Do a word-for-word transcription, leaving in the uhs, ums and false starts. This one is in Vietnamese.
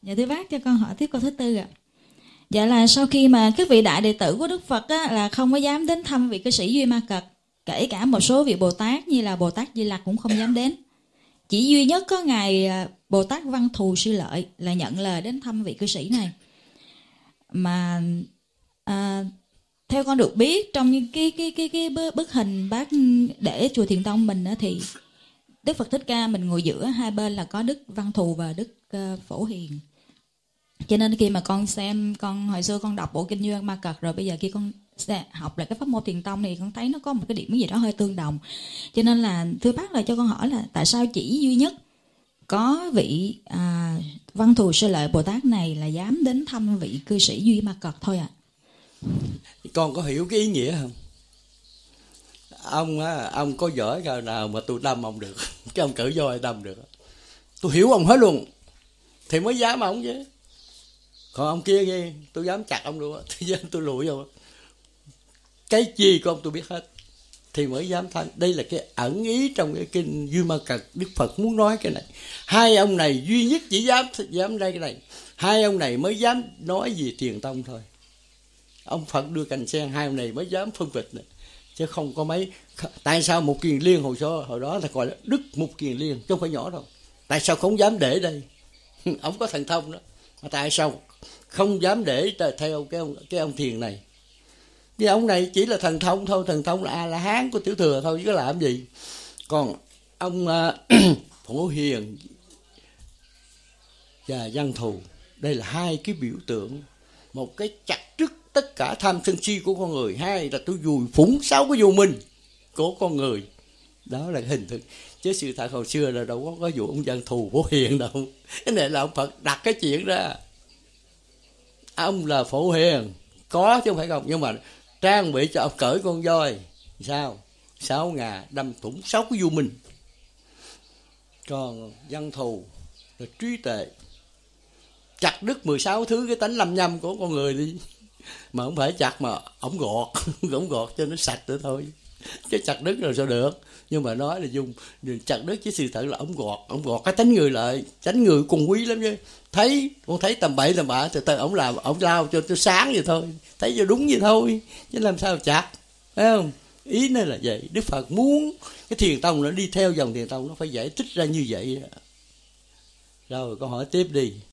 Dạ thưa bác, cho con hỏi tiếp câu thứ tư ạ. Dạ là sau khi mà các vị đại đệ tử của Đức Phật á, là không có dám đến thăm vị cư sĩ Duy Ma Cật, kể cả một số vị Bồ Tát như là Bồ Tát Di Lặc cũng không dám đến. Chỉ duy nhất có ngài Bồ Tát Văn Thù Sư Lợi là nhận lời đến thăm vị cư sĩ này. Mà à, theo con được biết trong những cái cái cái cái bức hình bác để chùa Thiền Tông mình á, thì Đức Phật Thích Ca mình ngồi giữa, hai bên là có Đức Văn Thù và Đức uh, Phổ Hiền. Cho nên khi mà con xem, con hồi xưa con đọc bộ kinh Duy Ma Cật rồi, bây giờ khi con học lại cái pháp môn Thiền Tông thì con thấy nó có một cái điểm gì đó hơi tương đồng. Cho nên là thưa bác là cho con hỏi là tại sao chỉ duy nhất có vị à, Văn Thù Sư Lợi Bồ Tát này là dám đến thăm vị cư sĩ Duy Ma Cật thôi ạ? À? Con có hiểu cái ý nghĩa không? Ông á, ông có giỏi cái nào mà tôi đâm ông được, cái ông cử voi đâm được. Tôi hiểu ông hết luôn, thì mới dám ông chứ. Còn ông kia nghe, tôi dám chặt ông luôn, tôi dám tôi lùi rồi. Cái chi của ông tôi biết hết, thì mới dám thanh. Đây là cái ẩn ý trong cái kinh Duy Ma Cật, Đức Phật muốn nói cái này. Hai ông này duy nhất chỉ dám dám đây cái này. Hai ông này mới dám nói về Thiền Tông thôi. Ông Phật đưa cành sen, hai ông này mới dám phân biệt này. Chứ không có mấy. Tại sao Mục Kiền Liên hồi đó, hồi đó là gọi là Đức Mục Kiền Liên, chứ không phải nhỏ đâu. Tại sao không dám để đây? Ông có thần thông đó, mà tại sao không dám để theo cái ông, cái ông Thiền này? Vì ông này chỉ là thần thông thôi, thần thông là A La Hán của Tiểu Thừa thôi, chứ có làm gì. Còn ông uh, Phổ Hiền và Văn Thù, đây là hai cái biểu tượng. Một cái chặt đứt tất cả tham sân si của con người, hai là tôi dùi phủng sáu cái vô minh của con người. Đó là cái hình thức. Chứ sự thật hồi xưa là đâu có có vụ ông Văn Thù Phổ Hiền đâu. Cái này là ông Phật đặt cái chuyện ra. Ông là Phổ Hiền có chứ không phải không, nhưng mà trang bị cho ông cởi con voi sao sáu ngà đâm thủng sáu cái vô minh. Còn Văn Thù là trí tuệ, chặt đứt mười sáu thứ cái tánh lăm nhăm của con người đi, mà không phải chặt mà ổng gọt ổng gọt cho nó sạch nữa thôi, chứ chặt đứt rồi sao được. Nhưng mà nói là dùng chặt đứt, chứ sự thật là ổng gọt ổng gọt cái tánh người lại. Tánh người còn quý lắm chứ, thấy con thấy tầm bậy tầm bạ từ từ ổng làm ổng lao cho nó sáng vậy thôi, thấy cho đúng vậy thôi, chứ làm sao chặt, phải không? Ý này là vậy. Đức Phật muốn cái Thiền Tông nó đi theo dòng Thiền Tông, nó phải giải thích ra như vậy. Rồi câu hỏi tiếp đi.